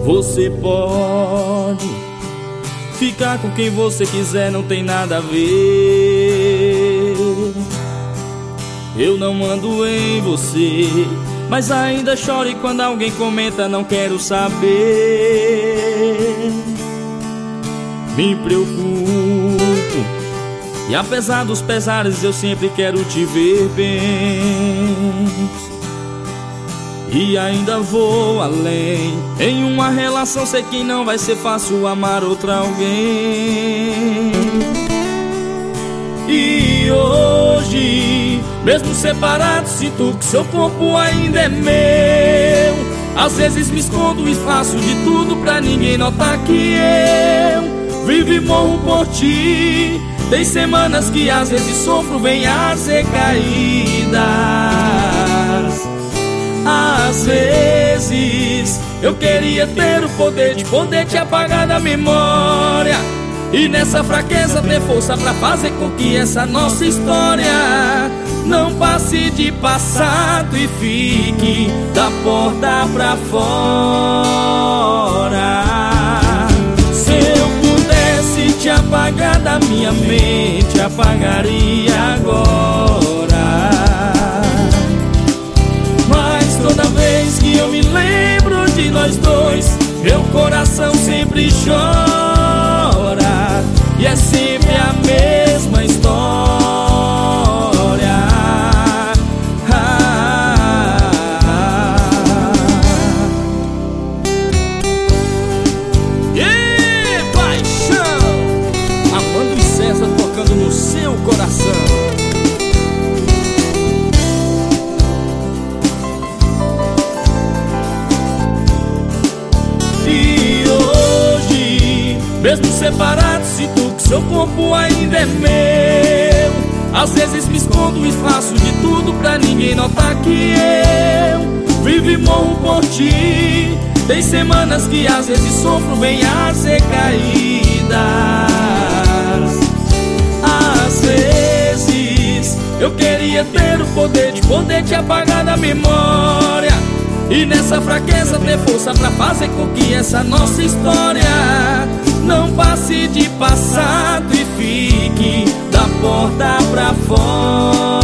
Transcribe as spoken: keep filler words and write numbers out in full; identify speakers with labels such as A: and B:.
A: Você pode ficar com quem você quiser, não tem nada a ver. Eu não mando em você, mas ainda choro quando alguém comenta não quero saber. Me preocupo, e apesar dos pesares eu sempre quero te ver bem. E ainda vou além, em uma relação sei que não vai ser fácil amar outra alguém. E hoje, mesmo separado, sinto que seu corpo ainda é meu. Às vezes me escondo e faço de tudo pra ninguém notar que eu vivo e morro por ti. Tem semanas que às vezes sofro, vem as recaídas. Às vezes eu queria ter o poder de poder te apagar da memória, e nessa fraqueza ter força pra fazer com que essa nossa história não passe de passado e fique da porta pra fora. Se eu pudesse te apagar da minha mente, apagaria agora. Mas toda vez que eu me lembro de nós dois, meu coração sempre chora, e é sempre a mesma história. E paixão, Amando e César tocando no seu coração. E hoje, mesmo separado, sinto que seu corpo ainda é meu. Às vezes me escondo e faço de tudo pra ninguém notar que eu vivo e morro por ti. Tem semanas que às vezes sofro, vem as recaídas. Às vezes eu queria ter o poder de poder te apagar da memória, e nessa fraqueza ter força pra fazer com que essa nossa história não passe de passado e fique da porta pra fora.